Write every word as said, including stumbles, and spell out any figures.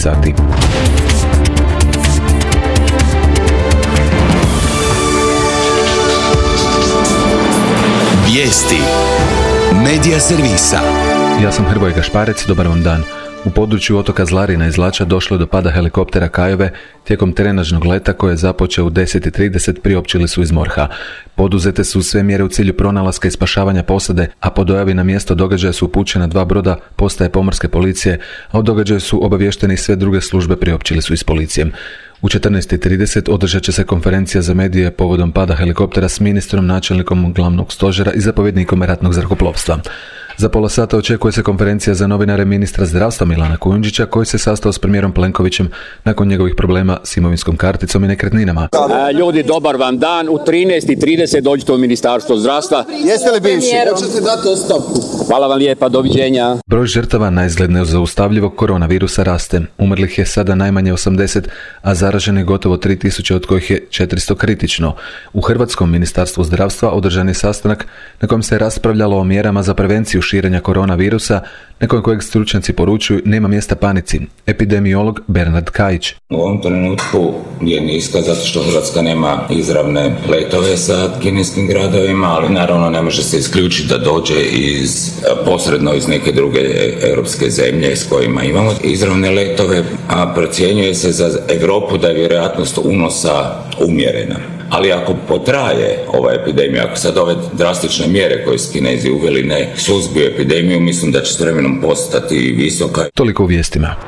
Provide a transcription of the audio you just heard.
sati. Vijesti Medija servisa. Ja sam Hrvoje Gašparec, dobar vam dan. U području otoka Zlarina i Zlača došlo je do pada helikoptera Kajove tijekom trenažnog leta koje je započeo u deset i trideset, priopćili su iz MORH-a. Poduzete su sve mjere u cilju pronalaska i spašavanja posade, a po dojavi na mjesto događaja su upućena dva broda postaje pomorske policije, a o događaju su obaviješteni sve druge službe, priopćili su iz policije. U četrnaest i trideset održat će se konferencija za medije povodom pada helikoptera s ministrom, načelnikom glavnog stožera i zapovjednikom ratnog zrakoplovstva. Za pola sata očekuje se konferencija za novinare ministra zdravstva Milana Kujundžića, koji se sastao s premijerom Plenkovićem nakon njegovih problema s imovinskom karticom i nekretninama. E, ljudi, dobar vam dan. U trinaest i trideset dođite u Ministarstvo zdravstva. Jeste li bivši? Hoćete dati ostavku? Hvala vam lijepa, doviđenja. Broj žrtava naizgled nezaustavljivog koronavirusa raste. Umrlih je sada najmanje osamdeset, a zaraženo je gotovo tri tisuće, od kojih je četiristo kritično. U Hrvatskom ministarstvu zdravstva održan je sastanak na kojem se raspravljalo o mjerama za prevenciju širenja koronavirusa, nakon kojeg stručnjaci poručuju nema mjesta panici. Epidemiolog Bernard Kajić. U ovom trenutku je niska zato što Hrvatska nema izravne letove sa kineskim gradovima, ali naravno ne može se isključiti da dođe iz, posredno iz neke druge europske zemlje s kojima imamo izravne letove, a procjenjuje se za Europu da je vjerojatnost unosa umjerena. Ali ako potraje ova epidemija, ako sad ove drastične mjere koje su Kinezi uveli ne suzbiju epidemiju, mislim da će s vremenom postati visoka. Toliko u vijestima.